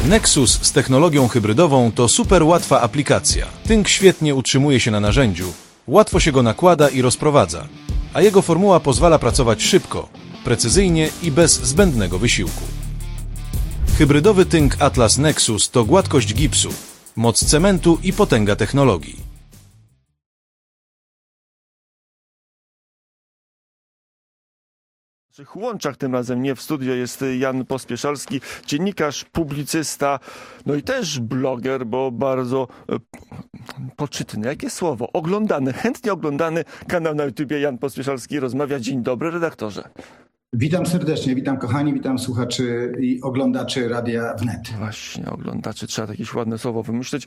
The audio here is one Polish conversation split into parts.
Nexus z technologią hybrydową to super łatwa aplikacja. Tynk świetnie utrzymuje się na narzędziu, łatwo się go nakłada i rozprowadza, a jego formuła pozwala pracować szybko, precyzyjnie i bez zbędnego wysiłku. Hybrydowy tynk Atlas Nexus to gładkość gipsu, moc cementu i potęga technologii. W Łączach tym razem nie w studio jest Jan Pospieszalski, dziennikarz, publicysta, no i też bloger, bo bardzo poczytny, jakie słowo, oglądany, chętnie oglądany kanał na YouTubie Jan Pospieszalski rozmawia. Dzień dobry, redaktorze. Witam serdecznie, witam kochani, witam słuchaczy i oglądaczy Radia Wnet. Właśnie, oglądaczy, trzeba jakieś ładne słowo wymyśleć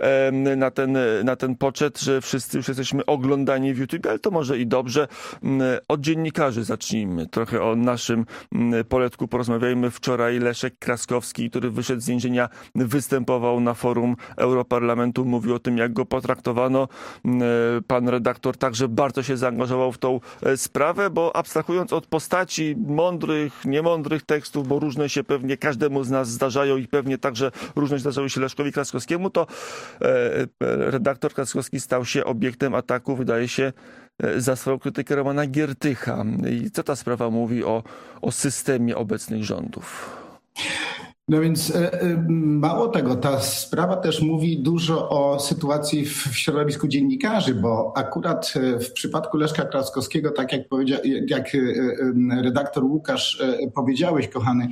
na ten poczet, że wszyscy już jesteśmy oglądani w YouTube, ale to może i dobrze. Od dziennikarzy zacznijmy, trochę o naszym poletku porozmawiajmy. Wczoraj Leszek Kraskowski, który wyszedł z więzienia, występował na forum Europarlamentu, mówił o tym, jak go potraktowano. Pan redaktor także bardzo się zaangażował w tą sprawę, bo abstrahując od postaci mądrych, niemądrych tekstów, bo różne się pewnie każdemu z nas zdarzają i pewnie także różne zdarzały się Leszkowi Kraskowskiemu, to redaktor Kraskowski stał się obiektem ataku, wydaje się, za swoją krytykę Romana Giertycha. I co ta sprawa mówi o systemie obecnych rządów? No więc mało tego, ta sprawa też mówi dużo o sytuacji w środowisku dziennikarzy, bo akurat w przypadku Leszka Kraskowskiego, tak jak redaktor Łukasz powiedziałeś, kochany,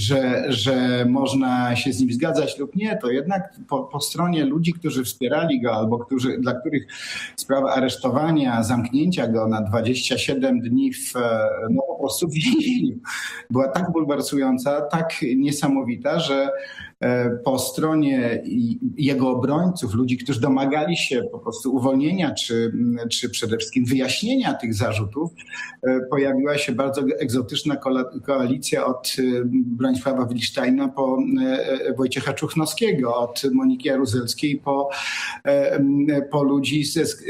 że można się z nim zgadzać lub nie, to jednak po stronie ludzi, którzy wspierali go albo dla których sprawa aresztowania, zamknięcia go na 27 dni po prostu w więzieniu była tak bulwersująca, tak niesamowita, że po stronie jego obrońców, ludzi, którzy domagali się po prostu uwolnienia czy przede wszystkim wyjaśnienia tych zarzutów, pojawiła się bardzo egzotyczna koalicja od Bronisława Wilczsteina po Wojciecha Czuchnowskiego, od Moniki Jaruzelskiej po ludzi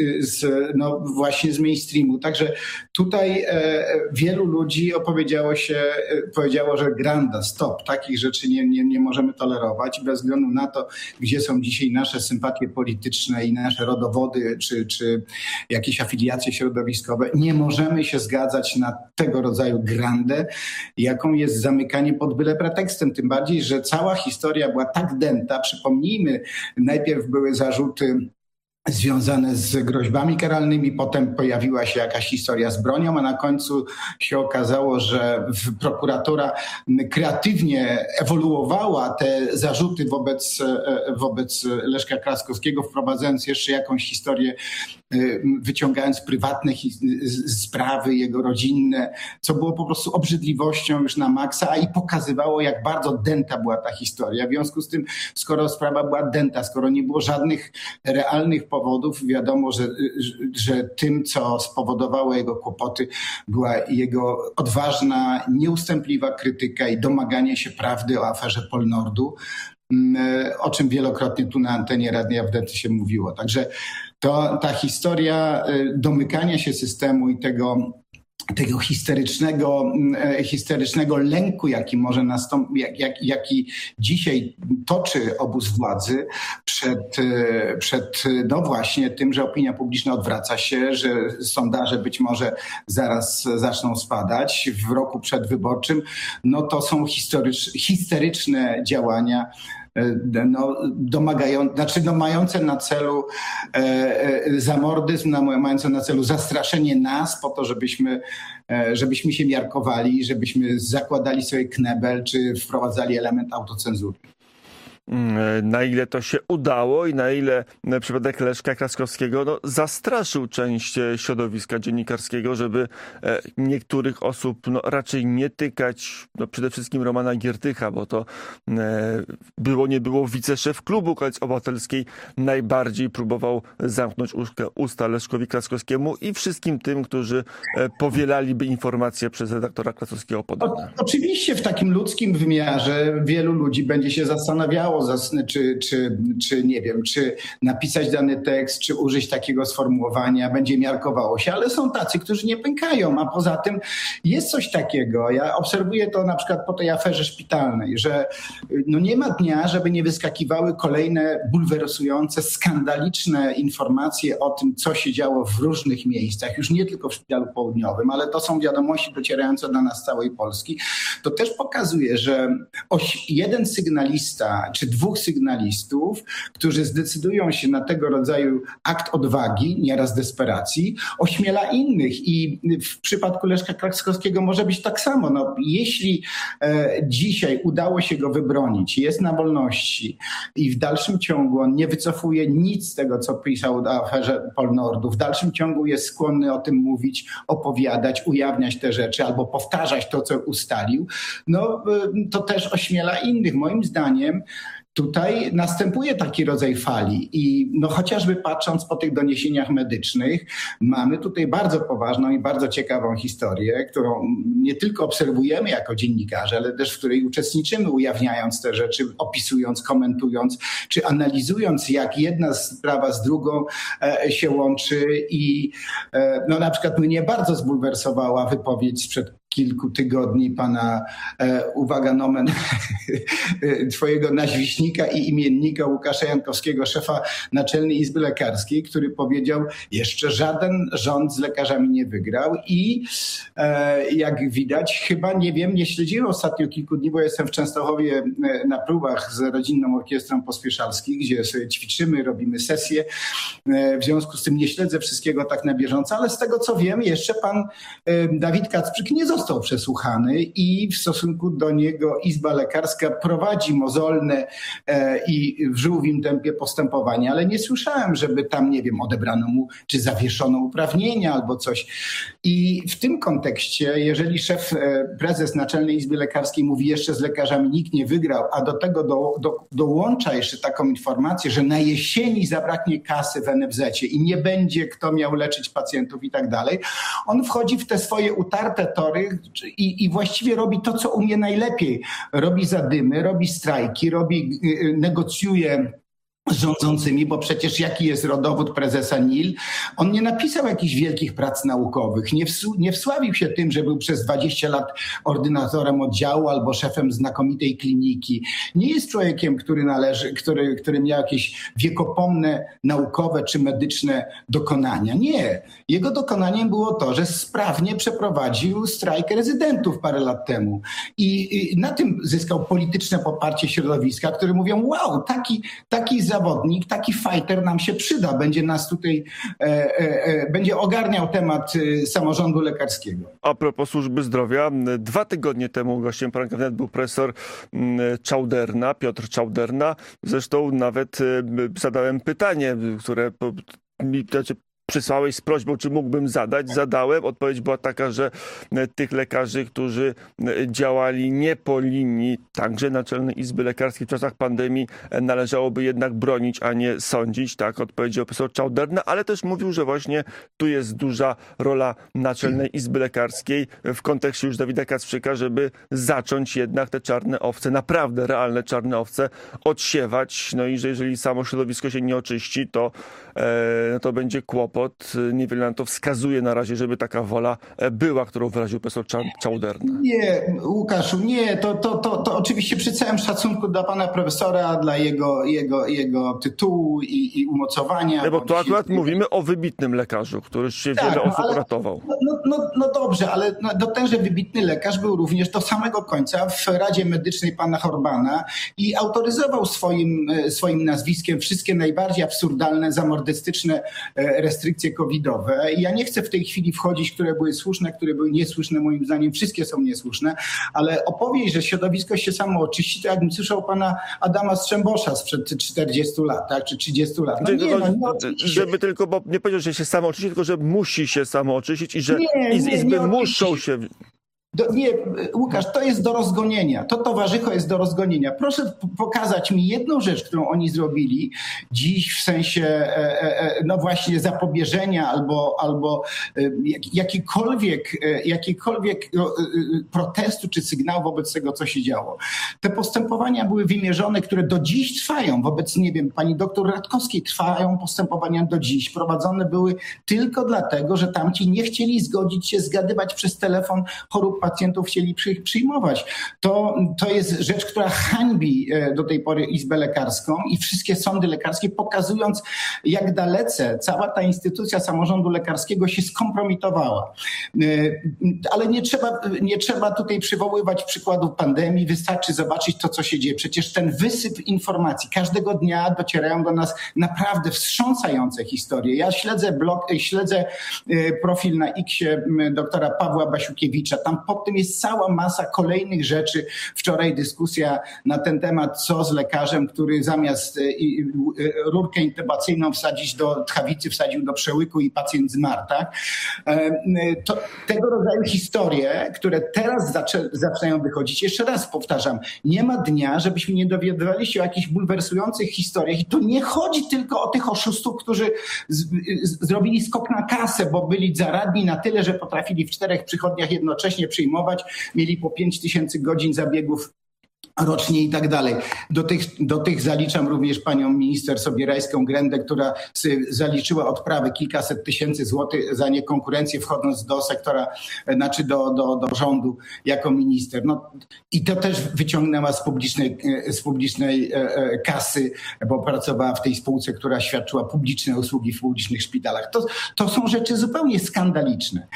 właśnie z mainstreamu. Także tutaj wielu ludzi powiedziało, że granda, stop, takich rzeczy nie możemy tolerować. Bez względu na to, gdzie są dzisiaj nasze sympatie polityczne i nasze rodowody, czy jakieś afiliacje środowiskowe, nie możemy się zgadzać na tego rodzaju grandę, jaką jest zamykanie pod byle pretekstem. Tym bardziej, że cała historia była tak dęta. Przypomnijmy, najpierw były zarzuty związane z groźbami karalnymi, potem pojawiła się jakaś historia z bronią, a na końcu się okazało, że prokuratura kreatywnie ewoluowała te zarzuty wobec Leszka Kraskowskiego, wprowadzając jeszcze jakąś historię, wyciągając prywatne sprawy jego rodzinne, co było po prostu obrzydliwością już na maksa, i pokazywało, jak bardzo dęta była ta historia. W związku z tym, skoro sprawa była dęta, skoro nie było żadnych realnych powodów, wiadomo, że tym, co spowodowało jego kłopoty, była jego odważna, nieustępliwa krytyka i domaganie się prawdy o aferze Polnordu, o czym wielokrotnie tu na antenie Radia Wnet się mówiło. Także ta historia domykania się systemu i tego histerycznego lęku, jaki może nastąpić, jaki dzisiaj toczy obóz władzy przed właśnie tym, że opinia publiczna odwraca się, że sondaże być może zaraz zaczną spadać w roku przedwyborczym, no to są histeryczne działania, mające na celu zamordyzm, mające na celu zastraszenie nas po to, żebyśmy się miarkowali, żebyśmy zakładali sobie knebel, czy wprowadzali element autocenzury. Na ile to się udało i na ile przypadek Leszka Kraskowskiego zastraszył część środowiska dziennikarskiego, żeby niektórych osób raczej nie tykać, przede wszystkim Romana Giertycha, bo to nie było wiceszef klubu Koalicji Obywatelskiej, najbardziej próbował zamknąć usta Leszkowi Kraskowskiemu i wszystkim tym, którzy powielaliby informacje przez redaktora Kraskowskiego podobne. Oczywiście w takim ludzkim wymiarze wielu ludzi będzie się zastanawiało, pisało, czy nie wiem, czy napisać dany tekst, czy użyć takiego sformułowania, będzie miarkowało się, ale są tacy, którzy nie pękają, a poza tym jest coś takiego, ja obserwuję to na przykład po tej aferze szpitalnej, że no nie ma dnia, żeby nie wyskakiwały kolejne bulwersujące, skandaliczne informacje o tym, co się działo w różnych miejscach, już nie tylko w Szpitalu Południowym, ale to są wiadomości docierające do nas z całej Polski. To też pokazuje, że jeden sygnalista czy dwóch sygnalistów, którzy zdecydują się na tego rodzaju akt odwagi, nieraz desperacji, ośmiela innych i w przypadku Leszka Kraszkowskiego może być tak samo. No, jeśli dzisiaj udało się go wybronić, jest na wolności i w dalszym ciągu on nie wycofuje nic z tego, co pisał o aferze Polnordu, w dalszym ciągu jest skłonny o tym mówić, opowiadać, ujawniać te rzeczy albo powtarzać to, co ustalił, no to też ośmiela innych. Moim zdaniem tutaj następuje taki rodzaj fali i no chociażby patrząc po tych doniesieniach medycznych, mamy tutaj bardzo poważną i bardzo ciekawą historię, którą nie tylko obserwujemy jako dziennikarze, ale też w której uczestniczymy, ujawniając te rzeczy, opisując, komentując, czy analizując, jak jedna sprawa z drugą się łączy i no na przykład mnie bardzo zbulwersowała wypowiedź sprzed kilku tygodni pana, uwaga nomen, twojego nazwiśnika i imiennika Łukasza Jankowskiego, szefa Naczelnej Izby Lekarskiej, który powiedział, jeszcze żaden rząd z lekarzami nie wygrał i jak widać, chyba nie wiem, nie śledziłem ostatnio kilku dni, bo jestem w Częstochowie na próbach z rodzinną orkiestrą Pospieszalskich, gdzie sobie ćwiczymy, robimy sesje. W związku z tym nie śledzę wszystkiego tak na bieżąco, ale z tego co wiem, jeszcze pan Dawid Kacprzyk nie został przesłuchany i w stosunku do niego Izba Lekarska prowadzi mozolne i w żółwim tempie postępowanie, ale nie słyszałem, żeby tam, nie wiem, odebrano mu czy zawieszono uprawnienia albo coś. I w tym kontekście, jeżeli prezes Naczelnej Izby Lekarskiej mówi, jeszcze z lekarzami nikt nie wygrał, a do tego dołącza jeszcze taką informację, że na jesieni zabraknie kasy w NFZ-cie i nie będzie kto miał leczyć pacjentów i tak dalej, on wchodzi w te swoje utarte tory i właściwie robi to, co umie najlepiej. Robi zadymy, robi strajki, negocjuje z rządzącymi, bo przecież jaki jest rodowód prezesa NIL? On nie napisał jakichś wielkich prac naukowych, nie wsławił się tym, że był przez 20 lat ordynatorem oddziału albo szefem znakomitej kliniki. Nie jest człowiekiem, który miał jakieś wiekopomne naukowe czy medyczne dokonania. Nie. Jego dokonaniem było to, że sprawnie przeprowadził strajk rezydentów parę lat temu. I na tym zyskał polityczne poparcie środowiska, które mówią, wow, taki zawodnik, taki fighter nam się przyda, będzie nas tutaj, będzie ogarniał temat samorządu lekarskiego. A propos służby zdrowia, 2 tygodnie temu gościem poranka wnet był profesor Czauderna, Piotr Czauderna. Zresztą nawet zadałem pytanie, które przysłałeś z prośbą, czy mógłbym zadać. Zadałem. Odpowiedź była taka, że tych lekarzy, którzy działali nie po linii także Naczelnej Izby Lekarskiej w czasach pandemii, należałoby jednak bronić, a nie sądzić. Tak odpowiedział profesor Czauderna, ale też mówił, że właśnie tu jest duża rola Naczelnej Izby Lekarskiej w kontekście już Dawida Kacprzyka, żeby zacząć jednak te czarne owce, naprawdę realne czarne owce odsiewać. No i że jeżeli samo środowisko się nie oczyści, to będzie kłopot. Niewiele na to wskazuje na razie, żeby taka wola była, którą wyraził profesor Czauderna. Nie, Łukaszu, nie. To oczywiście przy całym szacunku dla pana profesora, dla jego tytułu i umocowania. Nie, bo tu akurat mówimy o wybitnym lekarzu, który się wiele osób uratował. No dobrze, ale tenże wybitny lekarz był również do samego końca w Radzie Medycznej pana Horbana i autoryzował swoim nazwiskiem wszystkie najbardziej absurdalne, zamordystyczne restrykcje covidowe. I ja nie chcę w tej chwili wchodzić, które były słuszne, które były niesłuszne. Moim zdaniem wszystkie są niesłuszne, ale opowieść, że środowisko się samo oczyści, to jakbym słyszał pana Adama Strzembosza sprzed 40 lat, tak, czy 30 lat. Żeby tylko, bo nie powiedział, że się samo oczyści, tylko że musi się samo oczyścić i że izby muszą się... Nie, Łukasz, to jest do rozgonienia. To towarzycho jest do rozgonienia. Proszę pokazać mi jedną rzecz, którą oni zrobili dziś w sensie no właśnie zapobieżenia albo jakikolwiek protestu czy sygnał wobec tego, co się działo. Te postępowania były wymierzone, które do dziś trwają. Wobec, nie wiem, pani doktor Radkowskiej trwają postępowania do dziś. Prowadzone były tylko dlatego, że tamci nie chcieli zgodzić się zgadywać przez telefon chorób pacjentów, chcieli przyjmować. To jest rzecz, która hańbi do tej pory Izbę Lekarską i wszystkie sądy lekarskie, pokazując, jak dalece cała ta instytucja samorządu lekarskiego się skompromitowała. Ale nie trzeba tutaj przywoływać przykładów pandemii, wystarczy zobaczyć to, co się dzieje. Przecież ten wysyp informacji, każdego dnia docierają do nas naprawdę wstrząsające historie. Ja śledzę profil na X-ie doktora Pawła Basiukiewicza. Tam pod tym jest cała masa kolejnych rzeczy. Wczoraj dyskusja na ten temat, co z lekarzem, który zamiast rurkę intubacyjną wsadzić do tchawicy, wsadził do przełyku i pacjent zmarł. Tak? Tego rodzaju historie, które teraz zaczynają wychodzić. Jeszcze raz powtarzam, nie ma dnia, żebyśmy nie dowiadywali się o jakichś bulwersujących historiach. I to nie chodzi tylko o tych oszustów, którzy zrobili skok na kasę, bo byli zaradni na tyle, że potrafili w 4 przychodniach jednocześnie przyjmować, mieli po 5000 godzin zabiegów rocznie i tak dalej. Do tych zaliczam również panią minister Sobierajską-Grędę, która zaliczyła odprawy kilkaset tysięcy złotych za niekonkurencję, wchodząc do sektora, znaczy do rządu jako minister. No, i to też wyciągnęła z publicznej kasy, bo pracowała w tej spółce, która świadczyła publiczne usługi w publicznych szpitalach. To są rzeczy zupełnie skandaliczne.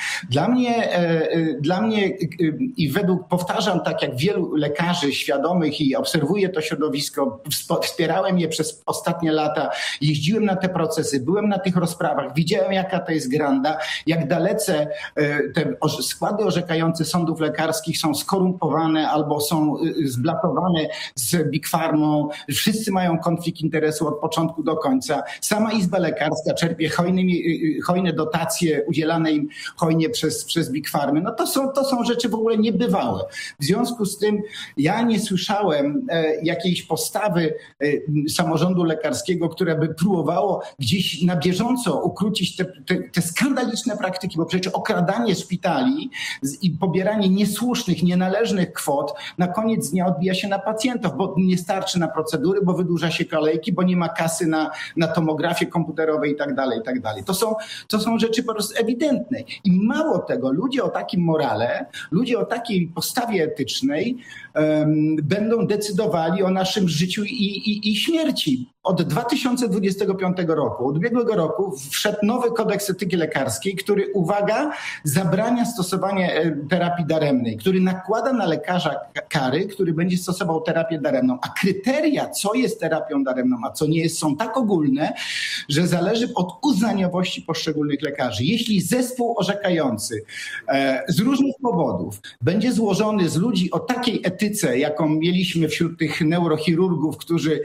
Dla mnie i powtarzam, tak jak wielu lekarzy świadomych i obserwuję to środowisko, wspierałem je przez ostatnie lata, jeździłem na te procesy, byłem na tych rozprawach, widziałem, jaka to jest granda, jak dalece te składy orzekające sądów lekarskich są skorumpowane albo są zblatowane z Big Pharmą. Wszyscy mają konflikt interesu od początku do końca. Sama Izba Lekarska czerpie hojne dotacje udzielane im hojnie przez Big Pharmy. No to są rzeczy w ogóle niebywałe. W związku z tym ja nie słyszałem jakiejś postawy samorządu lekarskiego, które by próbowało gdzieś na bieżąco ukrócić te skandaliczne praktyki, bo przecież okradanie szpitali i pobieranie niesłusznych, nienależnych kwot na koniec dnia odbija się na pacjentów, bo nie starczy na procedury, bo wydłuża się kolejki, bo nie ma kasy na tomografię komputerową i tak dalej, i tak dalej. To są rzeczy po prostu ewidentne. I mało tego, ludzie o takim morale, ludzie o takiej postawie etycznej będą decydowali o naszym życiu i śmierci. Od 2025 roku, od ubiegłego roku wszedł nowy kodeks etyki lekarskiej, który, uwaga, zabrania stosowania terapii daremnej, który nakłada na lekarza kary, który będzie stosował terapię daremną. A kryteria, co jest terapią daremną, a co nie jest, są tak ogólne, że zależy od uznaniowości poszczególnych lekarzy. Jeśli zespół orzekający z różnych powodów będzie złożony z ludzi o takiej etyce, jaką mieliśmy wśród tych neurochirurgów, którzy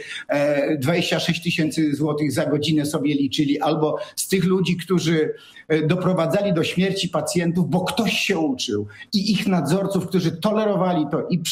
26 000 złotych za godzinę sobie liczyli, albo z tych ludzi, którzy doprowadzali do śmierci pacjentów, bo ktoś się uczył, i ich nadzorców, którzy tolerowali to i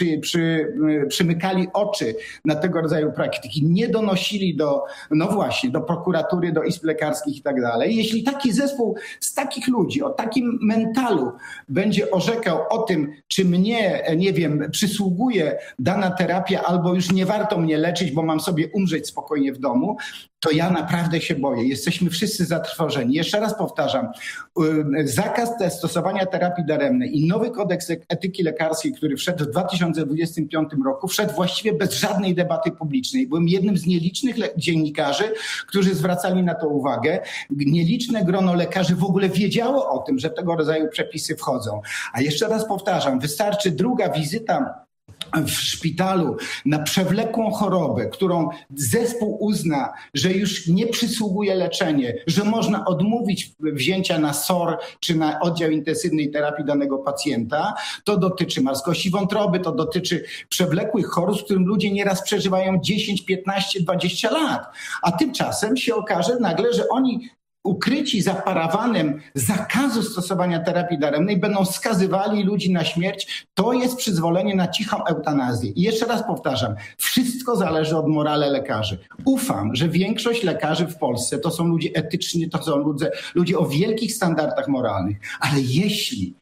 przymykali oczy na tego rodzaju praktyki, nie donosili do prokuratury, do izb lekarskich i tak dalej. Jeśli taki zespół z takich ludzi, o takim mentalu będzie orzekał o tym, czy mnie, nie wiem, przysługuje dana terapia, albo już nie warto mnie leczyć, bo mam sobie umrzeć spokojnie w domu, to ja naprawdę się boję. Jesteśmy wszyscy zatrwożeni. Jeszcze raz powtarzam, zakaz stosowania terapii daremnej i nowy kodeks etyki lekarskiej, który wszedł w 2025 roku, wszedł właściwie bez żadnej debaty publicznej. Byłem jednym z nielicznych dziennikarzy, którzy zwracali na to uwagę. Nieliczne grono lekarzy w ogóle wiedziało o tym, że tego rodzaju przepisy wchodzą. A jeszcze raz powtarzam, wystarczy druga wizyta w szpitalu na przewlekłą chorobę, którą zespół uzna, że już nie przysługuje leczenie, że można odmówić wzięcia na SOR czy na oddział intensywnej terapii danego pacjenta. To dotyczy marskości wątroby, to dotyczy przewlekłych chorób, z którym ludzie nieraz przeżywają 10, 15, 20 lat. A tymczasem się okaże nagle, że oni ukryci za parawanem zakazu stosowania terapii daremnej będą skazywali ludzi na śmierć, to jest przyzwolenie na cichą eutanazję. I jeszcze raz powtarzam, wszystko zależy od morale lekarzy. Ufam, że większość lekarzy w Polsce to są ludzie etyczni, to są ludzie o wielkich standardach moralnych, ale jeśli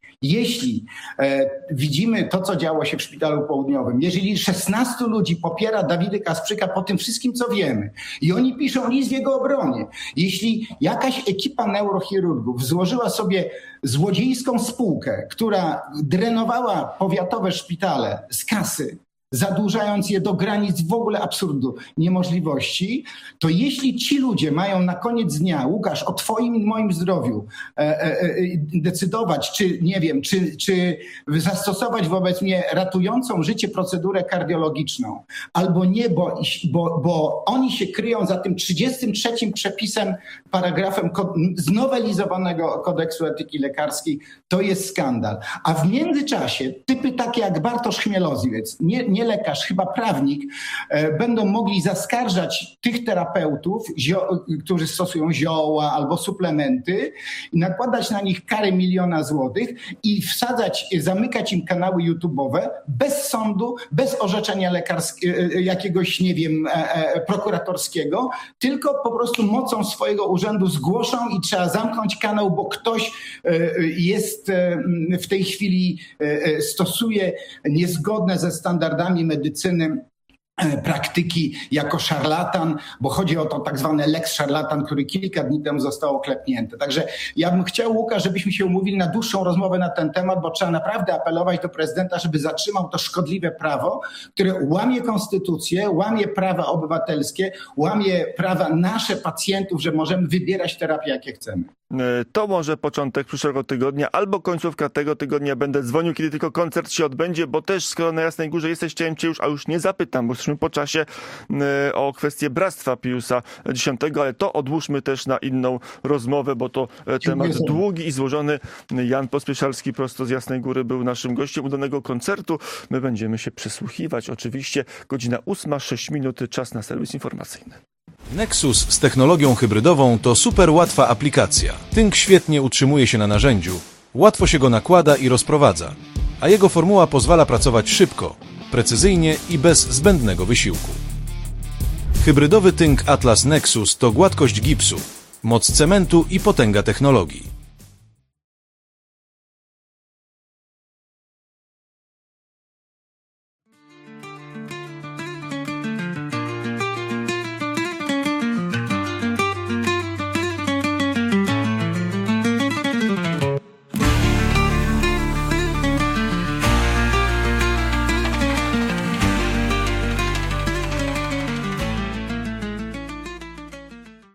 widzimy to, co działo się w Szpitalu Południowym, jeżeli 16 ludzi popiera Dawida Kasprzyka po tym wszystkim, co wiemy i oni piszą list w jego obronie, jeśli jakaś ekipa neurochirurgów złożyła sobie złodziejską spółkę, która drenowała powiatowe szpitale z kasy, zadłużając je do granic w ogóle absurdu, niemożliwości, to jeśli ci ludzie mają na koniec dnia, Łukasz, o twoim i moim zdrowiu decydować, czy nie wiem, czy zastosować wobec mnie ratującą życie procedurę kardiologiczną, albo nie, bo oni się kryją za tym 33 przepisem, paragrafem znowelizowanego kodeksu etyki lekarskiej, to jest skandal. A w międzyczasie typy takie jak Bartosz Chmielowiec, nie lekarz, chyba prawnik, będą mogli zaskarżać tych terapeutów, którzy stosują zioła albo suplementy i nakładać na nich kary 1 000 000 złotych i zamykać im kanały YouTube'owe bez sądu, bez orzeczenia jakiegoś, nie wiem, prokuratorskiego, tylko po prostu mocą swojego urzędu zgłoszą i trzeba zamknąć kanał, bo ktoś jest w tej chwili, stosuje niezgodne ze standardami medycyny praktyki jako szarlatan, bo chodzi o to tak zwany lex szarlatan, który kilka dni temu został oklepnięty. Także ja bym chciał, Łukasz, żebyśmy się umówili na dłuższą rozmowę na ten temat, bo trzeba naprawdę apelować do prezydenta, żeby zatrzymał to szkodliwe prawo, które łamie konstytucję, łamie prawa obywatelskie, łamie prawa nasze pacjentów, że możemy wybierać terapię, jakie chcemy. To może początek przyszłego tygodnia albo końcówka tego tygodnia. Będę dzwonił, kiedy tylko koncert się odbędzie, bo też skoro na Jasnej Górze jesteś, chciałem cię już nie zapytam, bo jesteśmy po czasie, o kwestię Bractwa Piusa X, ale to odłóżmy też na inną rozmowę, bo to temat długi i złożony. Jan Pospieszalski prosto z Jasnej Góry był naszym gościem udanego koncertu. My będziemy się przysłuchiwać. Oczywiście godzina 8:06, czas na serwis informacyjny. Nexus z technologią hybrydową to super łatwa aplikacja. Tynk świetnie utrzymuje się na narzędziu, łatwo się go nakłada i rozprowadza, a jego formuła pozwala pracować szybko, precyzyjnie i bez zbędnego wysiłku. Hybrydowy tynk Atlas Nexus to gładkość gipsu, moc cementu i potęga technologii.